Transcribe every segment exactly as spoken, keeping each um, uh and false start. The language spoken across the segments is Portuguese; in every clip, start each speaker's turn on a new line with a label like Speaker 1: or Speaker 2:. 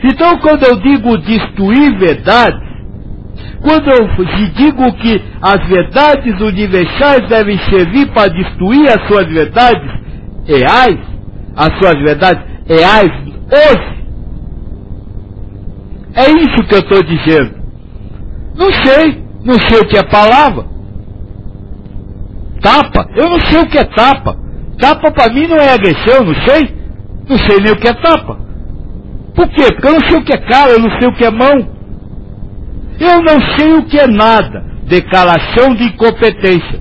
Speaker 1: Então, quando eu digo destruir verdades, quando eu digo que as verdades universais devem servir para destruir as suas verdades reais, as suas verdades reais hoje, é isso que eu estou dizendo. Não sei, não sei o que é palavra. Tapa, eu não sei o que é tapa. Tapa para mim não é agressão, não sei. Não sei nem o que é tapa. Por quê? Porque eu não sei o que é cara, eu não sei o que é mão. Eu não sei o que é nada. Declaração de incompetência.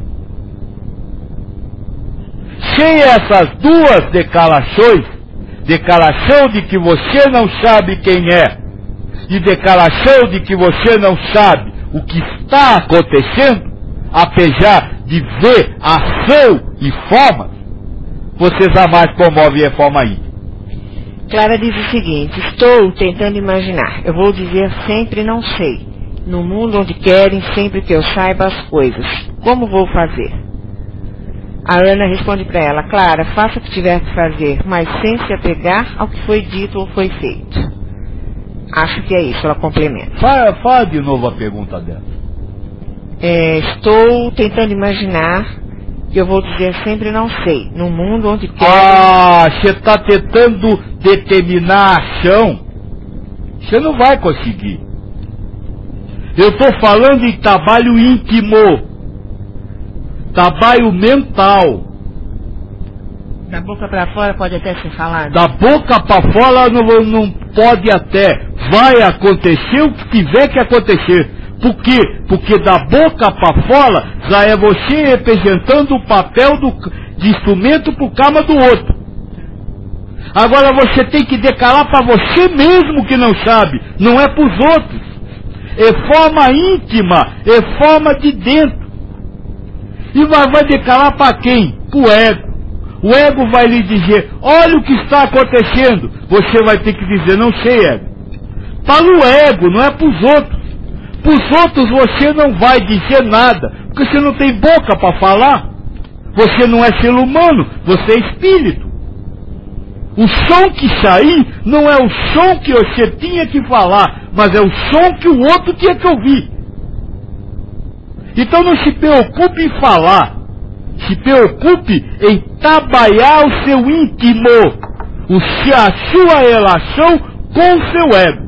Speaker 1: Sem essas duas declarações, declaração de que você não sabe quem é, e declaração de que você não sabe o que está acontecendo, apesar de ver ação e forma, você jamais promove reforma íntima.
Speaker 2: Clara diz o seguinte: estou tentando imaginar, eu vou dizer sempre não sei, no mundo onde querem sempre que eu saiba as coisas, como vou fazer? A Ana responde para ela: Clara, faça o que tiver que fazer, mas sem se apegar ao que foi dito ou foi feito. Acho que é isso, ela complementa.
Speaker 1: Fala, fala de novo a pergunta dela.
Speaker 2: É, estou tentando imaginar, e eu vou dizer sempre não sei, no mundo onde querem...
Speaker 1: Ah, você está tentando determinar a ação. Você não vai conseguir. Eu estou falando em trabalho íntimo, trabalho mental.
Speaker 2: Da boca para fora pode até ser falado.
Speaker 1: Da boca para fora não, não pode até. Vai acontecer o que tiver que acontecer. Por quê? Porque da boca para fora já é você representando o papel do, de instrumento para o cama do outro. Agora você tem que declarar para você mesmo que não sabe, não é para os outros. É forma íntima, é forma de dentro. E vai, vai declarar para quem? Para o ego. O ego vai lhe dizer: olha o que está acontecendo. Você vai ter que dizer: não sei, ego. Para o ego, não é para os outros. Para os outros você não vai dizer nada, porque você não tem boca para falar. Você não é ser humano, você é espírito. O som que sair não é o som que você tinha que falar, mas é o som que o outro tinha que ouvir. Então não se preocupe em falar, se preocupe em trabalhar o seu íntimo, o, a sua relação com o seu ego.